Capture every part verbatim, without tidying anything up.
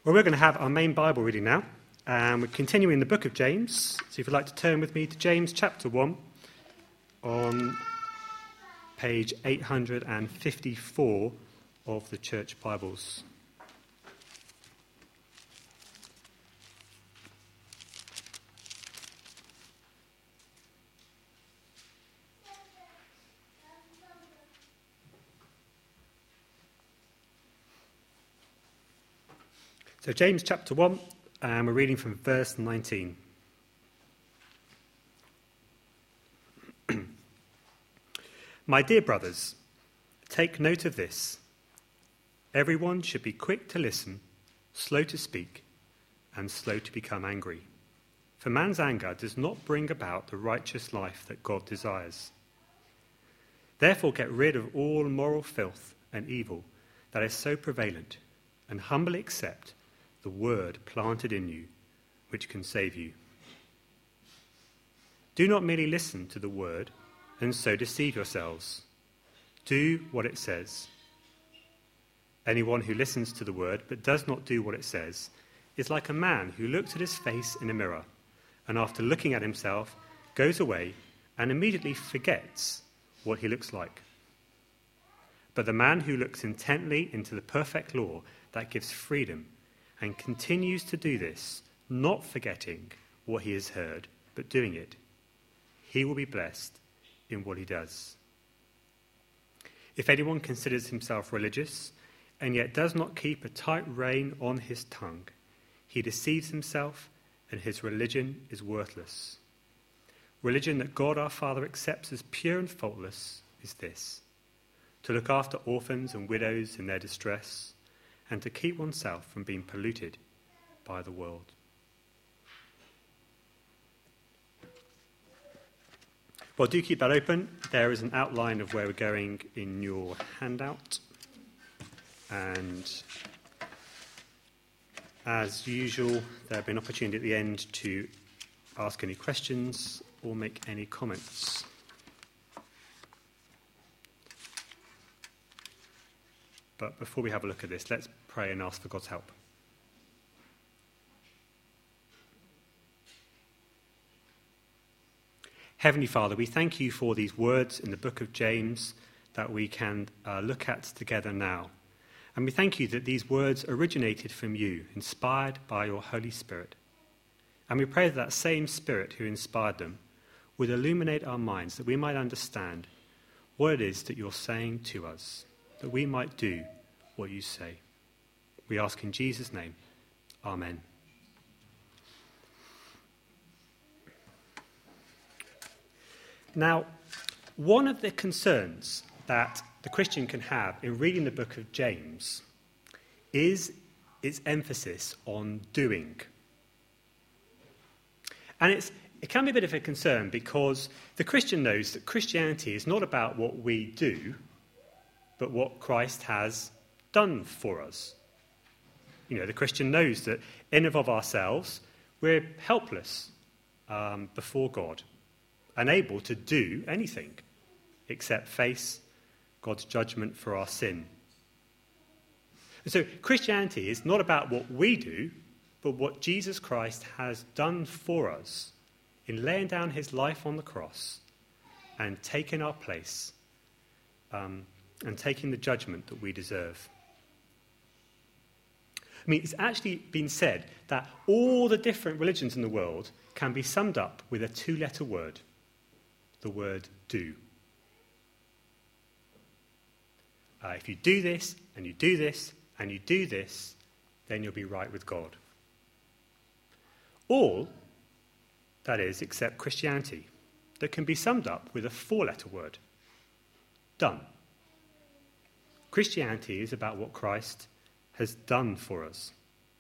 Well, we're going to have our main Bible reading now, and we're continuing the book of James. So if you'd like to turn with me to James chapter one on page eight hundred fifty-four of the Church Bibles. So James chapter one, and we're reading from verse nineteen. My dear brothers, take note of this. Everyone should be quick to listen, slow to speak, and slow to become angry. For man's anger does not bring about the righteous life that God desires. Therefore get rid of all moral filth and evil that is so prevalent, and humbly accept the word planted in you, which can save you. Do not merely listen to the word and so deceive yourselves. Do what it says. Anyone who listens to the word but does not do what it says is like a man who looks at his face in a mirror and after looking at himself goes away and immediately forgets what he looks like. But the man who looks intently into the perfect law that gives freedom and continues to do this, not forgetting what he has heard, but doing it, he will be blessed in what he does. If anyone considers himself religious and yet does not keep a tight rein on his tongue, he deceives himself and his religion is worthless. Religion that God our Father accepts as pure and faultless is this: to look after orphans and widows in their distress, and to keep oneself from being polluted by the world. Well, do keep that open. There is an outline of where we're going in your handout. And as usual, there'll be an opportunity at the end to ask any questions or make any comments. But before we have a look at this, let's pray and ask for God's help. Heavenly Father, we thank you for these words in the book of James that we can uh, look at together now. And we thank you that these words originated from you, inspired by your Holy Spirit. And we pray that that same Spirit who inspired them would illuminate our minds, that we might understand what it is that you're saying to us, that we might do what you say. We ask in Jesus' name. Amen. Now, one of the concerns that the Christian can have in reading the book of James is its emphasis on doing. And it's, it can be a bit of a concern because the Christian knows that Christianity is not about what we do, but what Christ has done for us. You know, the Christian knows that in and of ourselves, we're helpless um, before God, unable to do anything except face God's judgment for our sin. And so Christianity is not about what we do, but what Jesus Christ has done for us in laying down his life on the cross and taking our place um, and taking the judgment that we deserve. I mean, it's actually been said that all the different religions in the world can be summed up with a two-letter word, the word do. Uh, if you do this, and you do this, and you do this, then you'll be right with God. All, that is, except Christianity, that can be summed up with a four-letter word, done. Christianity is about what Christ has done for us.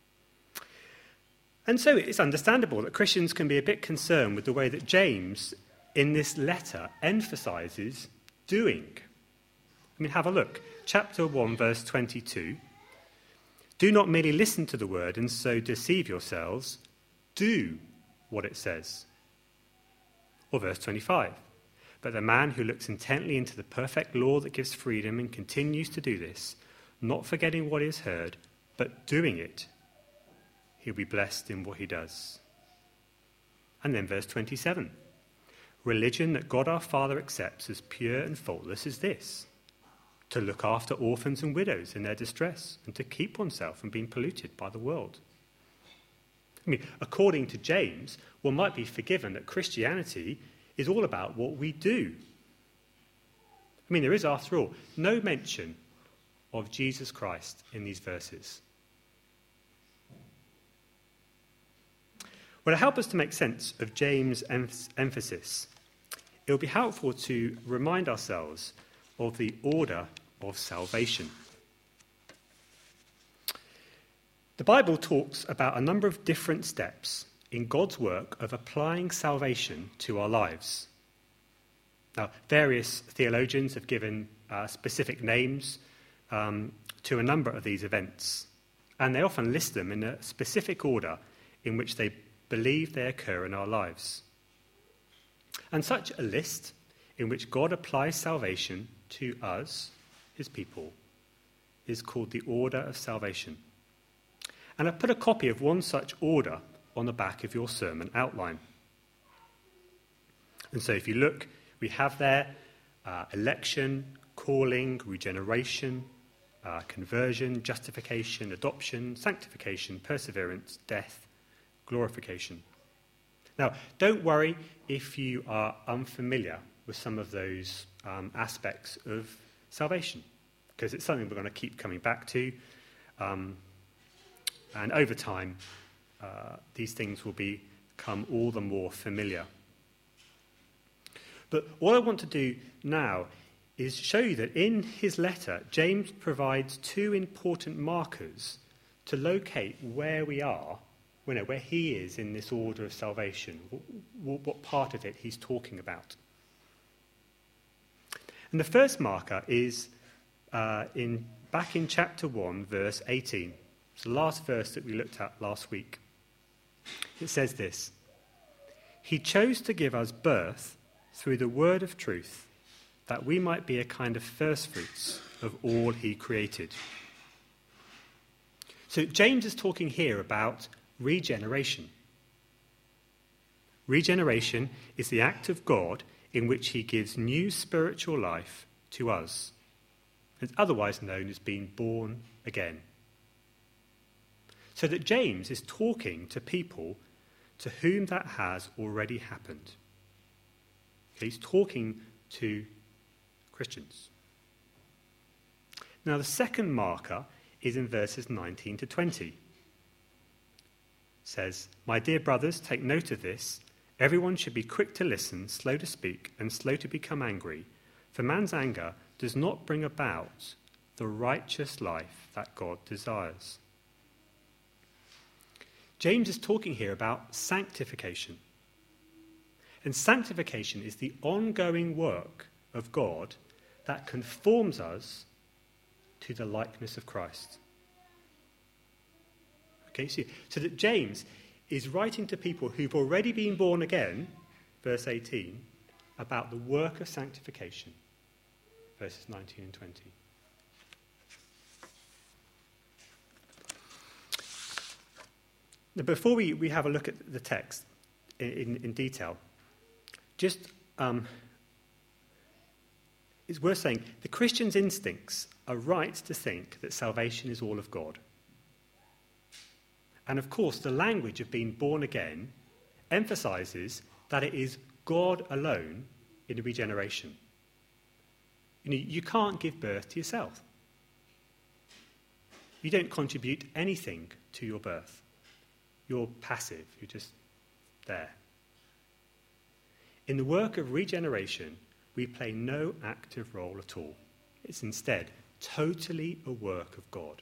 And so it's understandable that Christians can be a bit concerned with the way that James, in this letter, emphasizes doing. I mean, have a look. Chapter one, verse twenty-two. Do not merely listen to the word and so deceive yourselves. Do what it says. Or verse twenty-five. But the man who looks intently into the perfect law that gives freedom and continues to do this, not forgetting what he has heard, but doing it, he'll be blessed in what he does. And then verse twenty-seven. Religion that God our Father accepts as pure and faultless is this: to look after orphans and widows in their distress, and to keep oneself from being polluted by the world. I mean, according to James, one might be forgiven that Christianity is all about what we do. I mean, there is, after all, no mention of Jesus Christ in these verses. Well, to help us to make sense of James' em- emphasis, it will be helpful to remind ourselves of the order of salvation. The Bible talks about a number of different steps in God's work of applying salvation to our lives. Now, various theologians have given uh, specific names um, to a number of these events, and they often list them in a specific order in which they believe they occur in our lives. And such a list in which God applies salvation to us, his people, is called the order of salvation. And I've put a copy of one such order on the back of your sermon outline. And so if you look, we have there uh, election, calling, regeneration, uh, conversion, justification, adoption, sanctification, perseverance, death, glorification. Now, don't worry if you are unfamiliar with some of those um, aspects of salvation, because it's something we're going to keep coming back to. Um, and over time, uh, these things will become all the more familiar. But what I want to do now is show you that in his letter, James provides two important markers to locate where we are, you know, where he is in this order of salvation, what, what part of it he's talking about. And the first marker is uh, in back in chapter one, verse eighteen. It's the last verse that we looked at last week. It says this: He chose to give us birth through the word of truth, that we might be a kind of firstfruits of all he created. So James is talking here about regeneration. Regeneration is the act of God in which he gives new spiritual life to us. It's otherwise known as being born again. So that James is talking to people to whom that has already happened. He's talking to Christians. Now, the second marker is in verses nineteen to twenty. It says, My dear brothers, take note of this. Everyone should be quick to listen, slow to speak, and slow to become angry. For man's anger does not bring about the righteous life that God desires. James is talking here about sanctification. And sanctification is the ongoing work of God that conforms us to the likeness of Christ. Okay, so, so that James is writing to people who've already been born again, verse eighteen, about the work of sanctification, verses nineteen and twenty. Now, before we, we have a look at the text in, in, in detail, just um, it's worth saying the Christian's instincts are right to think that salvation is all of God. And of course, the language of being born again emphasizes that it is God alone in regeneration. You know, you can't give birth to yourself. You don't contribute anything to your birth. You're passive. You're just there. In the work of regeneration, we play no active role at all. It's instead totally a work of God.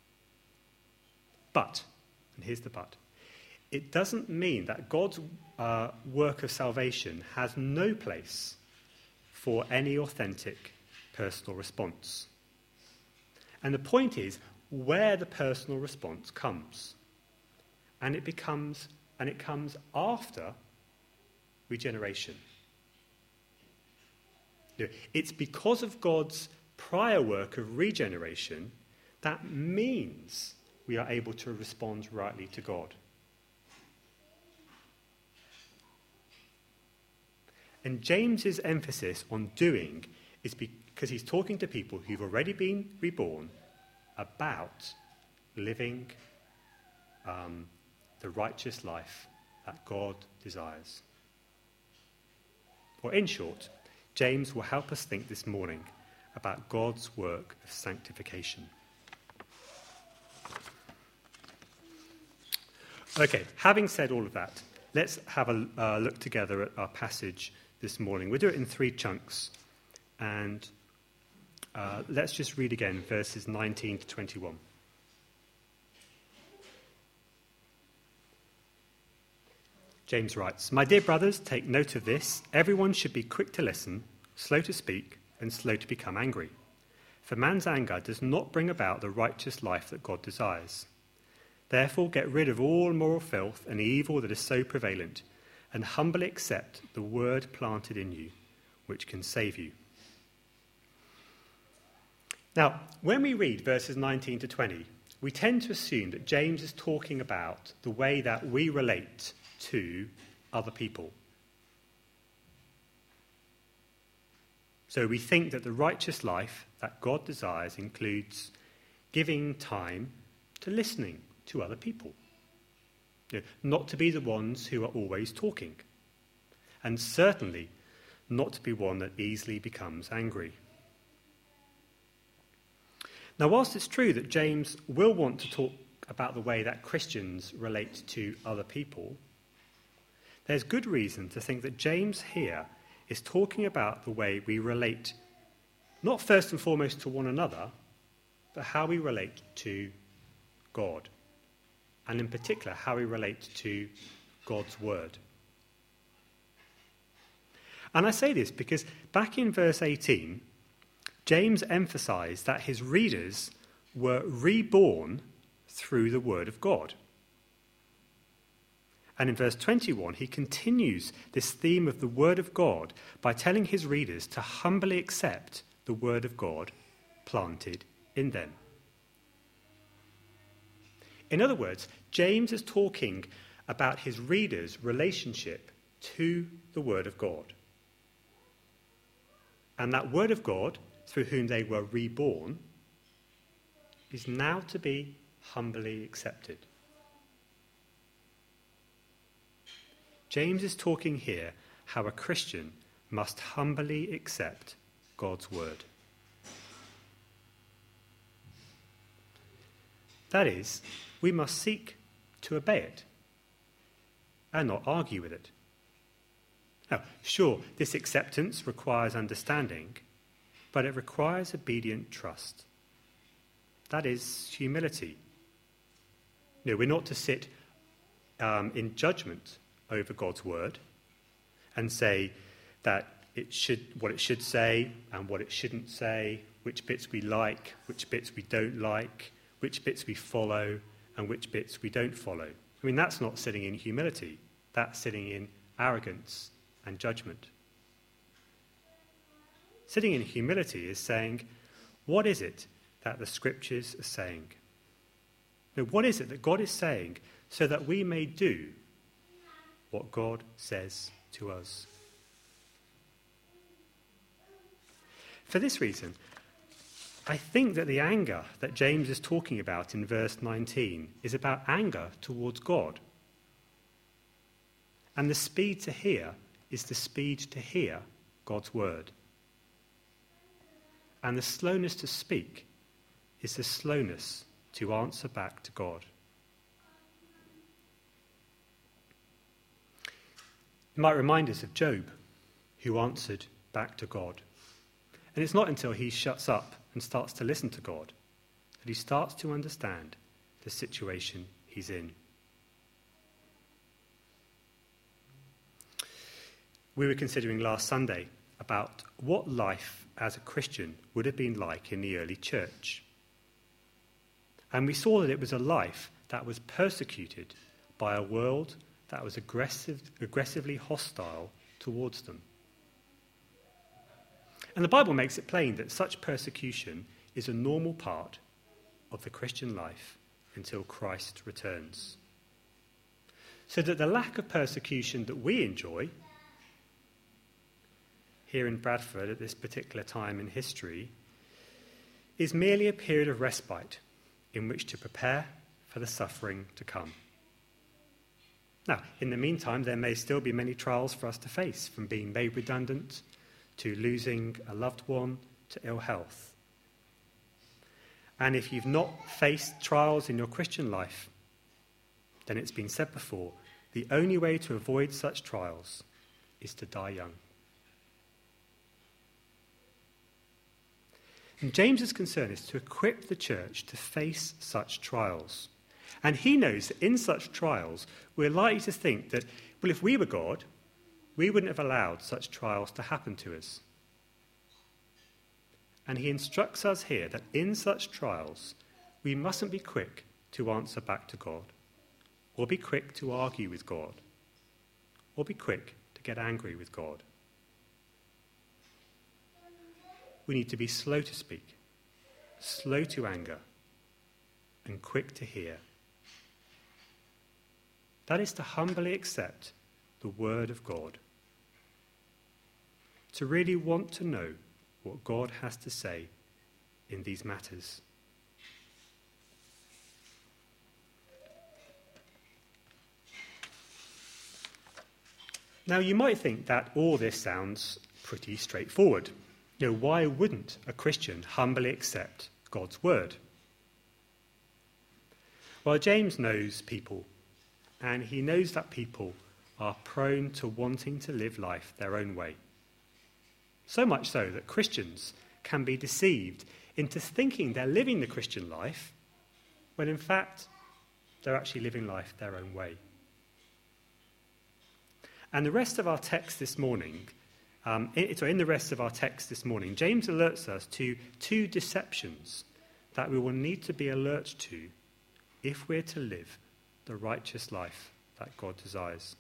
But, and here's the but, it doesn't mean that God's uh, work of salvation has no place for any authentic personal response. And the point is where the personal response comes. And it becomes, and it comes after regeneration. It's because of God's prior work of regeneration that means we are able to respond rightly to God. And James's emphasis on doing is because he's talking to people who've already been reborn about living um, the righteous life that God desires. Or in short, James will help us think this morning about God's work of sanctification. Okay, having said all of that, let's have a uh, look together at our passage this morning. We'll do it in three chunks, and uh, let's just read again verses nineteen to twenty-one. James writes, "My dear brothers, take note of this. Everyone should be quick to listen, slow to speak, and slow to become angry. For man's anger does not bring about the righteous life that God desires. Therefore, get rid of all moral filth and evil that is so prevalent, and humbly accept the word planted in you, which can save you." Now, when we read verses nineteen to twenty, we tend to assume that James is talking about the way that we relate to other people. So we think that the righteous life that God desires includes giving time to listening to other people. You know, not to be the ones who are always talking, and certainly not to be one that easily becomes angry. Now, whilst it's true that James will want to talk about the way that Christians relate to other people, there's good reason to think that James here is talking about the way we relate, not first and foremost to one another, but how we relate to God, and in particular, how we relate to God's word. And I say this because back in verse eighteen, James emphasized that his readers were reborn through the word of God. And in verse twenty-one, he continues this theme of the word of God by telling his readers to humbly accept the word of God planted in them. In other words, James is talking about his readers' relationship to the word of God. And that word of God, through whom they were reborn, is now to be humbly accepted. James is talking here how a Christian must humbly accept God's word. That is, we must seek to obey it and not argue with it. Now, sure, this acceptance requires understanding, but it requires obedient trust. That is humility. You know, we're not to sit um, in judgment over God's word and say that it should, what it should say and what it shouldn't say, which bits we like, which bits we don't like, which bits we follow and which bits we don't follow. I mean, that's not sitting in humility. That's sitting in arrogance and judgment. Sitting in humility is saying, what is it that the scriptures are saying? Now, what is it that God is saying so that we may do what God says to us? For this reason, I think that the anger that James is talking about in verse nineteen is about anger towards God. And the speed to hear is the speed to hear God's word. And the slowness to speak is the slowness to answer back to God. It might remind us of Job, who answered back to God. And it's not until he shuts up and starts to listen to God that he starts to understand the situation he's in. We were considering last Sunday about what life as a Christian would have been like in the early church. And we saw that it was a life that was persecuted by a world that was aggressive, aggressively hostile towards them. And the Bible makes it plain that such persecution is a normal part of the Christian life until Christ returns. So that the lack of persecution that we enjoy here in Bradford at this particular time in history is merely a period of respite in which to prepare for the suffering to come. Now, in the meantime, there may still be many trials for us to face, from being made redundant to losing a loved one to ill health. And if you've not faced trials in your Christian life, then it's been said before, the only way to avoid such trials is to die young. And James's concern is to equip the church to face such trials. And he knows that in such trials, we're likely to think that, well, if we were God, we wouldn't have allowed such trials to happen to us. And he instructs us here that in such trials, we mustn't be quick to answer back to God, or be quick to argue with God, or be quick to get angry with God. We need to be slow to speak, slow to anger, and quick to hear. That is to humbly accept the word of God, to really want to know what God has to say in these matters. Now, you might think that all this sounds pretty straightforward. You know, why wouldn't a Christian humbly accept God's word? Well, James knows people, and he knows that people are prone to wanting to live life their own way. So much so that Christians can be deceived into thinking they're living the Christian life, when in fact they're actually living life their own way. And the rest of our text this morning, um, in, so in the rest of our text this morning, James alerts us to two deceptions that we will need to be alert to if we're to live the righteous life that God desires.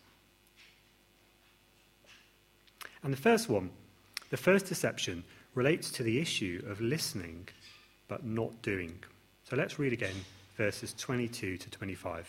And the first one, the first deception, relates to the issue of listening but not doing. So let's read again verses twenty-two to twenty-five.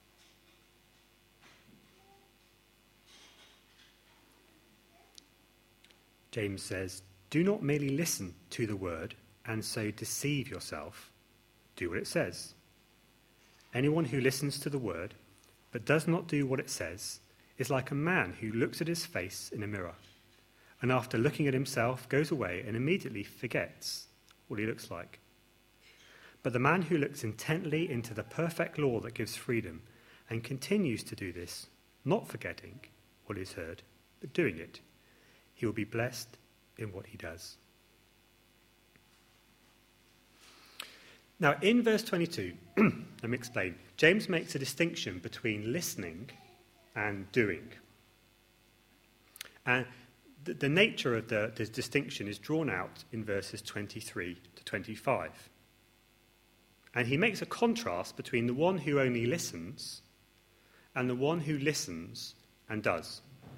James says, "Do not merely listen to the word and so deceive yourself. Do what it says. Anyone who listens to the word but does not do what it says is like a man who looks at his face in a mirror, and after looking at himself goes away and immediately forgets what he looks like. But the man who looks intently into the perfect law that gives freedom and continues to do this, not forgetting what is heard, but doing it, he will be blessed in what he does." Now, in verse twenty-two, let me explain. James makes a distinction between listening and doing. And the, the nature of the, the distinction is drawn out in verses twenty-three to twenty-five. And he makes a contrast between the one who only listens and the one who listens and does.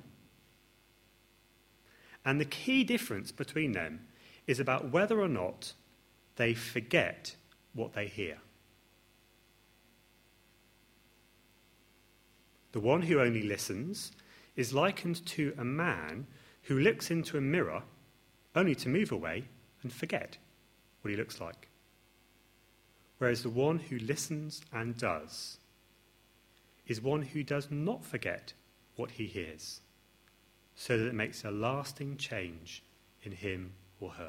And the key difference between them is about whether or not they forget what they hear. The one who only listens is likened to a man who looks into a mirror only to move away and forget what he looks like. Whereas the one who listens and does is one who does not forget what he hears, so that it makes a lasting change in him or her.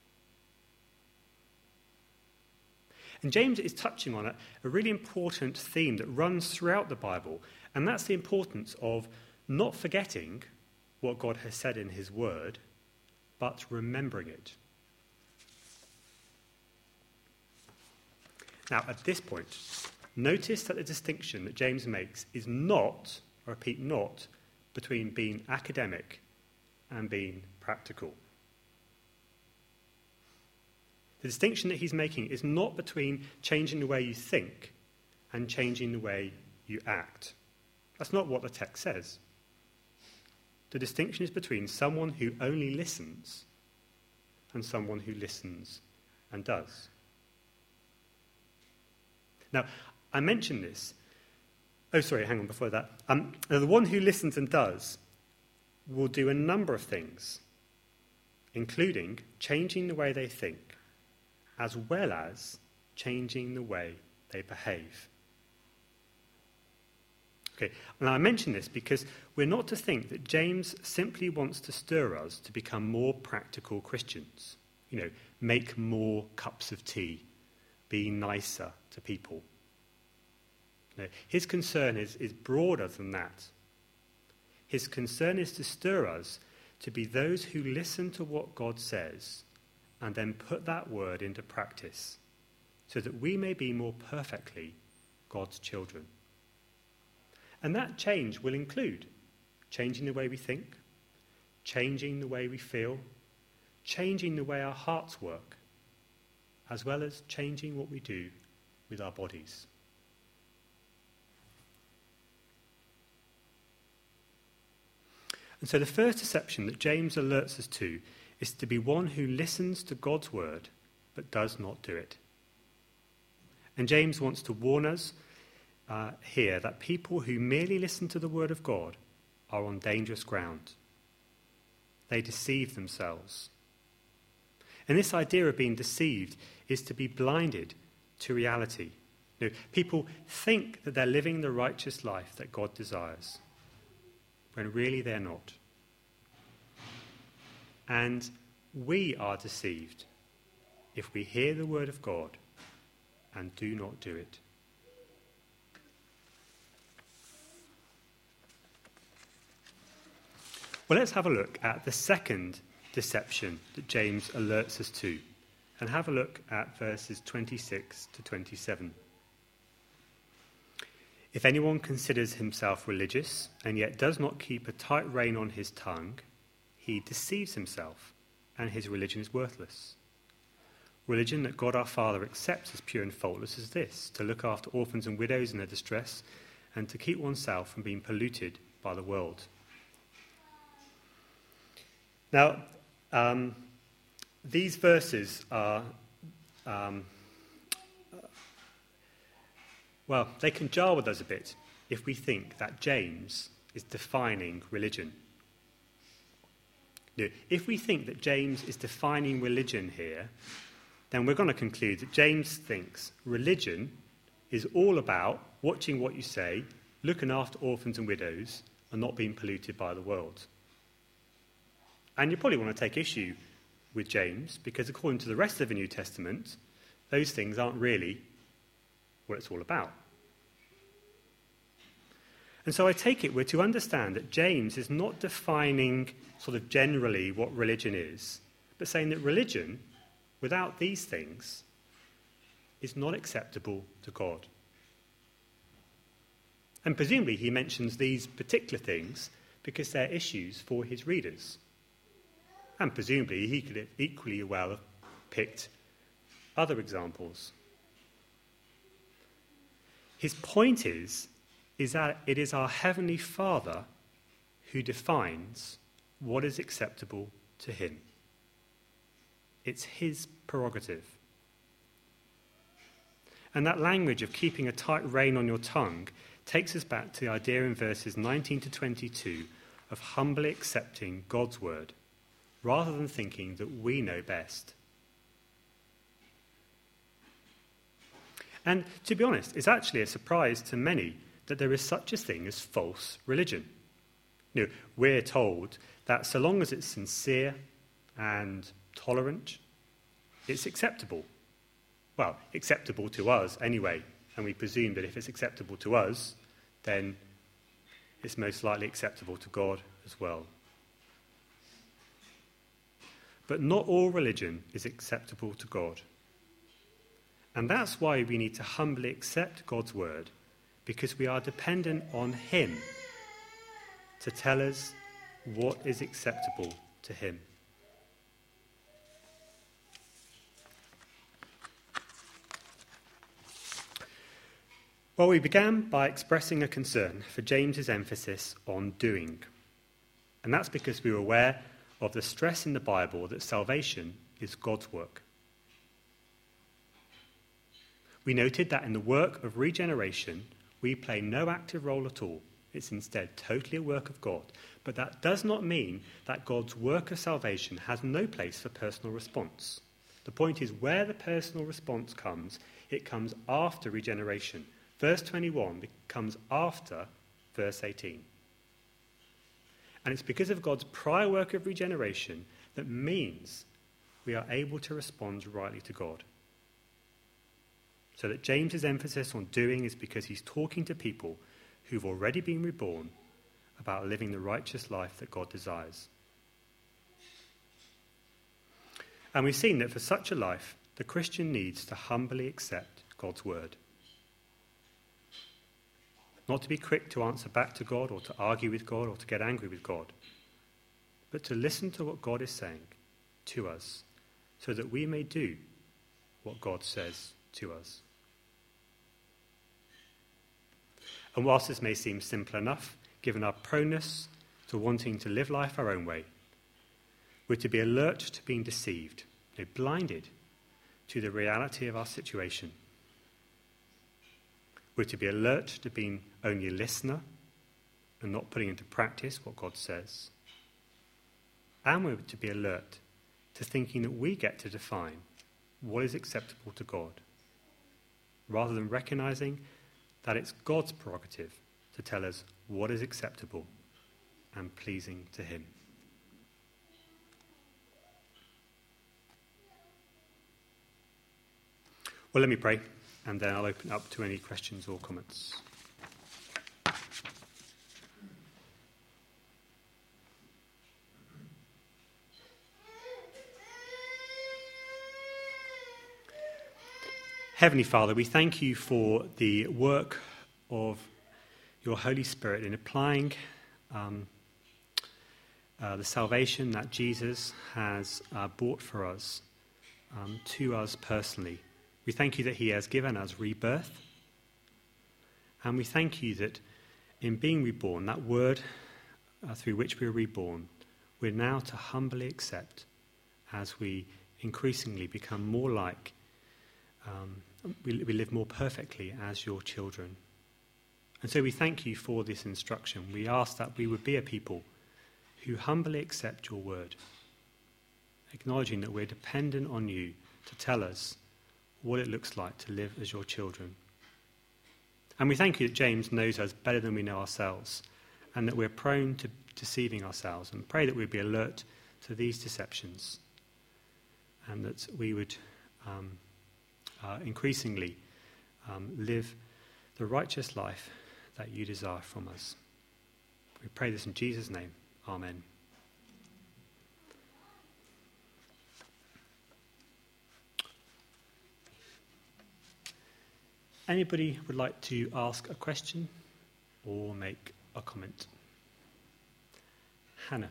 And James is touching on a, a really important theme that runs throughout the Bible, and that's the importance of not forgetting what God has said in his word, but remembering it. Now, at this point, notice that the distinction that James makes is not, I repeat, not, between being academic and being practical. The distinction that he's making is not between changing the way you think and changing the way you act. That's not what the text says. The distinction is between someone who only listens and someone who listens and does. Now, I mentioned this. Oh, sorry, hang on, before that. Um, the one who listens and does will do a number of things, including changing the way they think, as well as changing the way they behave. Okay, and I mention this because we're not to think that James simply wants to stir us to become more practical Christians. You know, make more cups of tea, be nicer to people. No, his concern is, is broader than that. His concern is to stir us to be those who listen to what God says and then put that word into practice so that we may be more perfectly God's children. And that change will include changing the way we think, changing the way we feel, changing the way our hearts work, as well as changing what we do with our bodies. And so the first deception that James alerts us to is to be one who listens to God's word but does not do it. And James wants to warn us uh, here that people who merely listen to the word of God are on dangerous ground. They deceive themselves. And this idea of being deceived is to be blinded to reality. You know, people think that they're living the righteous life that God desires, when really they're not. And we are deceived if we hear the word of God and do not do it. Well, let's have a look at the second deception that James alerts us to, and have a look at verses twenty-six to twenty-seven. If anyone considers himself religious and yet does not keep a tight rein on his tongue, he deceives himself, and his religion is worthless. Religion that God our Father accepts as pure and faultless is this: to look after orphans and widows in their distress, and to keep oneself from being polluted by the world. Now, um, these verses are, um, well, they can jar with us a bit if we think that James is defining religion. Now, if we think that James is defining religion here, then we're going to conclude that James thinks religion is all about watching what you say, looking after orphans and widows, and not being polluted by the world. And you probably want to take issue with James, because according to the rest of the New Testament, those things aren't really what it's all about. And so I take it we're to understand that James is not defining sort of generally what religion is, but saying that religion, without these things, is not acceptable to God. And presumably he mentions these particular things because they're issues for his readers. And presumably he could have equally well have picked other examples. His point is, is that it is our Heavenly Father who defines what is acceptable to him. It's his prerogative. And that language of keeping a tight rein on your tongue takes us back to the idea in verses nineteen to twenty-two of humbly accepting God's word, rather than thinking that we know best. And to be honest, it's actually a surprise to many that there is such a thing as false religion. You know, we're told that so long as it's sincere and tolerant, it's acceptable. Well, acceptable to us anyway, and we presume that if it's acceptable to us, then it's most likely acceptable to God as well. But not all religion is acceptable to God. And that's why we need to humbly accept God's word, because we are dependent on him to tell us what is acceptable to him. Well, we began by expressing a concern for James's emphasis on doing. And that's because we were aware of the stress in the Bible that salvation is God's work. We noted that in the work of regeneration, we play no active role at all. It's instead totally a work of God. But that does not mean that God's work of salvation has no place for personal response. The point is where the personal response comes, it comes after regeneration. Verse twenty-one comes after verse eighteen. And it's because of God's prior work of regeneration that means we are able to respond rightly to God. So that James's emphasis on doing is because he's talking to people who've already been reborn about living the righteous life that God desires. And we've seen that for such a life, the Christian needs to humbly accept God's word. Not to be quick to answer back to God or to argue with God or to get angry with God, but to listen to what God is saying to us so that we may do what God says to us. And whilst this may seem simple enough, given our proneness to wanting to live life our own way, we're to be alert to being deceived, you know, blinded to the reality of our situation. We're to be alert to being only a listener and not putting into practice what God says. And we're to be alert to thinking that we get to define what is acceptable to God, rather than recognizing that it's God's prerogative to tell us what is acceptable and pleasing to him. Well, let me pray, and then I'll open up to any questions or comments. Heavenly Father, we thank you for the work of your Holy Spirit in applying um, uh, the salvation that Jesus has uh, bought for us um, to us personally. We thank you that he has given us rebirth, and we thank you that in being reborn, that word uh, through which we are reborn, we're now to humbly accept as we increasingly become more like Um, we, we live more perfectly as your children. And so we thank you for this instruction. We ask that we would be a people who humbly accept your word, acknowledging that we're dependent on you to tell us what it looks like to live as your children. And we thank you that James knows us better than we know ourselves, and that we're prone to deceiving ourselves, and pray that we'd be alert to these deceptions, and that we would um, Uh, increasingly um, live the righteous life that you desire from us. We pray this in Jesus' name. Amen. Anybody would like to ask a question or make a comment? Hannah.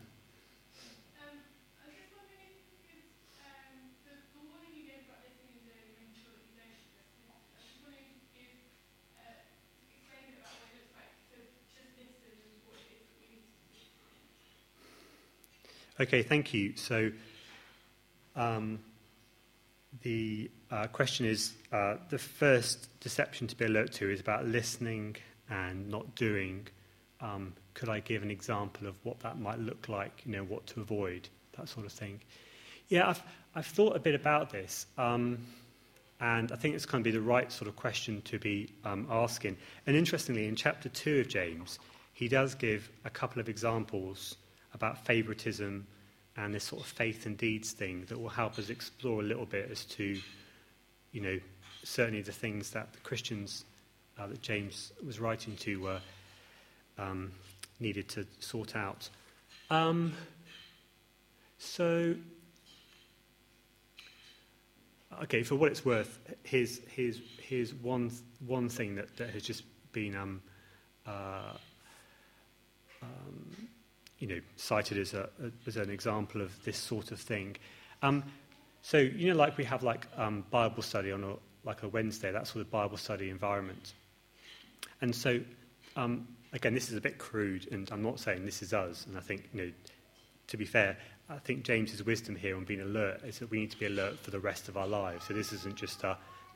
Okay, thank you. So um, the uh, question is, uh, the first deception to be alert to is about listening and not doing. Um, could I give an example of what that might look like, you know, what to avoid, that sort of thing? Yeah, I've, I've thought a bit about this, um, and I think it's going to be the right sort of question to be um, asking. And interestingly, in chapter two of James, he does give a couple of examples about favoritism and this sort of faith and deeds thing that will help us explore a little bit as to, you know, certainly the things that the Christians uh, that James was writing to were um, needed to sort out. Um, so, okay, for what it's worth, here's, here's, here's one, one thing that, that has just been um, uh, um, you know, cited as, a, as an example of this sort of thing. Um, so, you know, like we have like um, Bible study on a, like a Wednesday, that sort of Bible study environment. And so, um, again, this is a bit crude, and I'm not saying this is us. And I think, you know, to be fair, I think James's wisdom here on being alert is that we need to be alert for the rest of our lives. So this isn't just a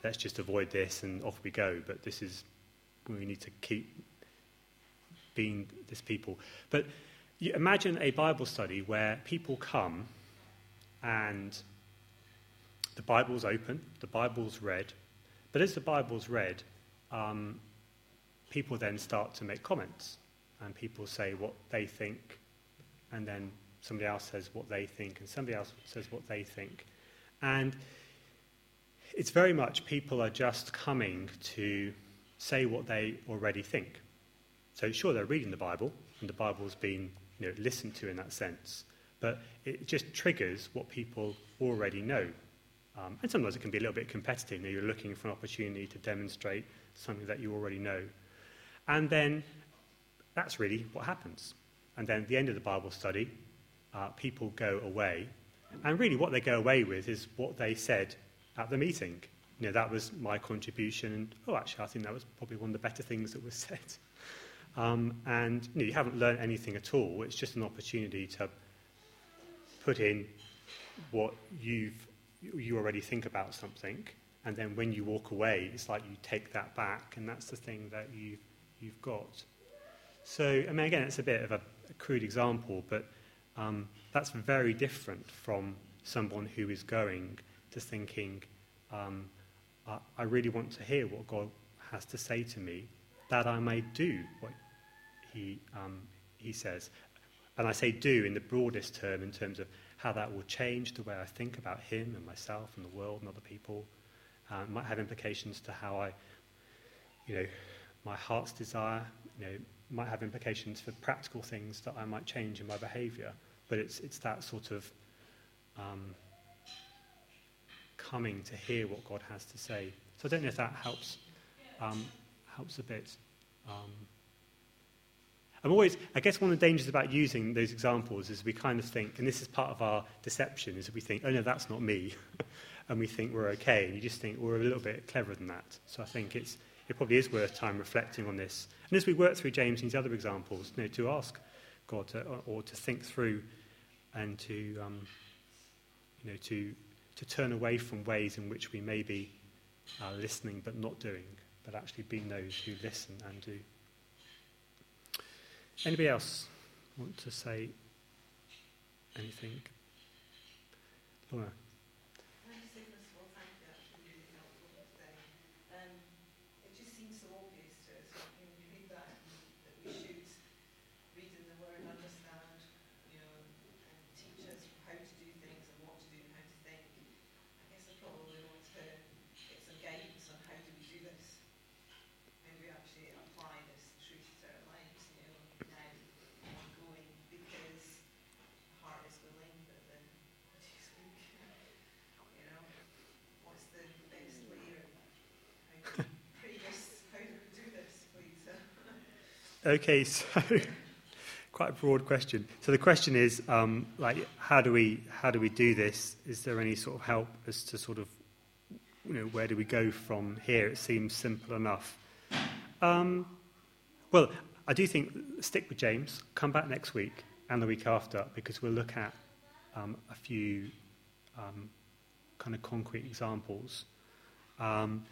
let's just avoid this and off we go. But this is, we need to keep being this people. But you imagine a Bible study where people come and the Bible's open, the Bible's read, but as the Bible's read, um, people then start to make comments, and people say what they think, and then somebody else says what they think, and somebody else says what they think. And it's very much people are just coming to say what they already think. So sure, they're reading the Bible, and the Bible's been, you know, listened to in that sense, but it just triggers what people already know. Um, and sometimes it can be a little bit competitive. You know, you're looking for an opportunity to demonstrate something that you already know. And then that's really what happens. And then at the end of the Bible study, uh, people go away. And really what they go away with is what they said at the meeting. You know, that was my contribution. And, oh, actually, I think that was probably one of the better things that was said. Um, and you know, you haven't learned anything at all. It's just an opportunity to put in what you've you already think about something, and then when you walk away, it's like you take that back, and that's the thing that you you've got. So, I mean, again, it's a bit of a, a crude example, but um, that's very different from someone who is going to thinking, um, I, I really want to hear what God has to say to me, that I may do what he um, he says. And I say do in the broadest term, in terms of how that will change the way I think about him and myself and the world and other people. Uh, it might have implications to how I, you know, my heart's desire, you know, might have implications for practical things that I might change in my behaviour. But it's it's that sort of um, coming to hear what God has to say. So I don't know if that helps um, helps a bit. Um, I'm always, I guess one of the dangers about using those examples is we kind of think, and this is part of our deception, is that we think, oh no, that's not me, and we think we're okay, and you just think we're a little bit cleverer than that. So I think it's it probably is worth time reflecting on this. And as we work through James and these other examples, you know, to ask God to, or, or to think through and to, um, you know, to to turn away from ways in which we may be uh, listening but not doing, but actually being those who listen and do. Anybody else want to say anything? Laura? Can I just say, first of all, thank you, that's been really helpful today. Um, it just seems so obvious to us when we read that, that we should read in the Word, understand, you know, and teach us how to do things and what to do and how to think. I guess I probably want to get some guidance on how do we do this. How do we actually apply this truth to our lives, you know, now ongoing, because the heart is willing, but the body is weak. You know, what's the best way, or how do we pray this, how do we do this, please? Okay, so quite a broad question. So the question is, um, like, how do we how do we do this? Is there any sort of help as to sort of, you know, where do we go from here? It seems simple enough. Um, well, I do think stick with James. Come back next week and the week after, because we'll look at um, a few um, kind of concrete examples. Um,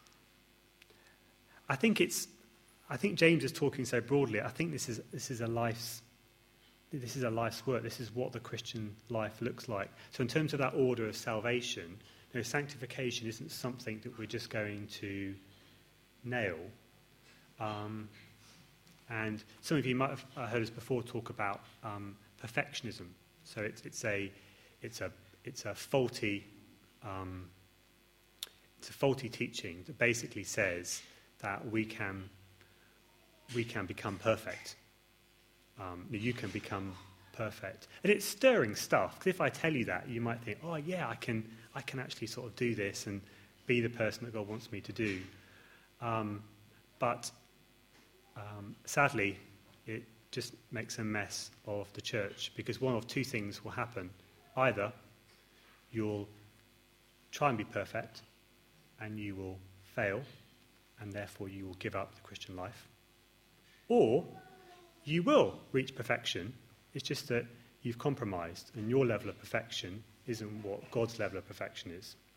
I think it's. I think James is talking so broadly. I think this is this is a life's this is a life's work. This is what the Christian life looks like. So in terms of that order of salvation, you know, sanctification isn't something that we're just going to nail. Um, and some of you might have heard us before talk about um, perfectionism. So it's it's a it's a it's a faulty um, it's a faulty teaching that basically says that we can. we can become perfect. Um, you can become perfect. And it's stirring stuff, because if I tell you that, you might think, oh yeah, I can I can actually sort of do this and be the person that God wants me to do. Um, but um, sadly, it just makes a mess of the church, because one of two things will happen. Either you'll try and be perfect, and you will fail, and therefore you will give up the Christian life. Or you will reach perfection. It's just that you've compromised, and your level of perfection isn't what God's level of perfection is.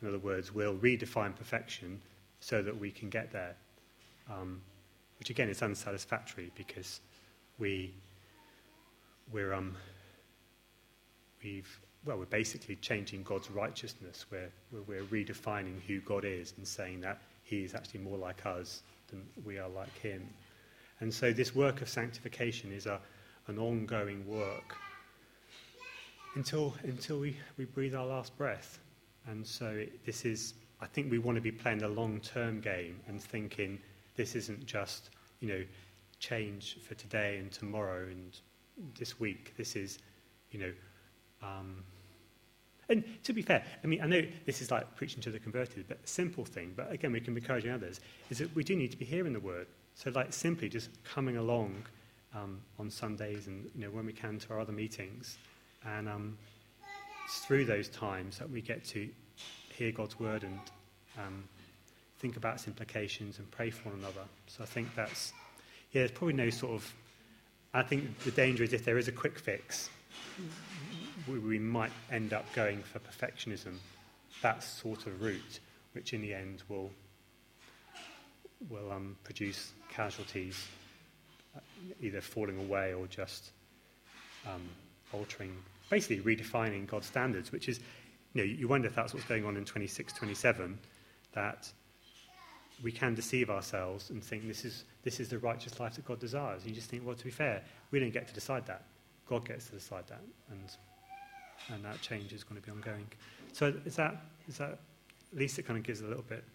In other words, we'll redefine perfection so that we can get there, um, which again is unsatisfactory because we we're um we've well we're basically changing God's righteousness. We're we're redefining who God is and saying that He is actually more like us than we are like Him. And so this work of sanctification is a an ongoing work until until we, we breathe our last breath. And so it, this is, I think we want to be playing the long-term game and thinking this isn't just, you know, change for today and tomorrow and this week. This is, you know, um, and to be fair, I mean, I know this is like preaching to the converted, but a simple thing, but again, we can be encouraging others, is that we do need to be hearing the word. So like simply just coming along um, on Sundays and, you know, when we can to our other meetings. And um, it's through those times that we get to hear God's word and um, think about its implications and pray for one another. So I think that's, yeah, there's probably no sort of, I think the danger is if there is a quick fix, we, we might end up going for perfectionism, that sort of route, which in the end will will um, produce casualties, uh, either falling away or just um, altering, basically redefining God's standards, which is, you know, you wonder if that's what's going on in twenty-six, twenty-seven, that we can deceive ourselves and think this is this is the righteous life that God desires. And you just think, well, to be fair, we don't get to decide that. God gets to decide that, and and that change is going to be ongoing. So is that is that at least it kind of gives a little bit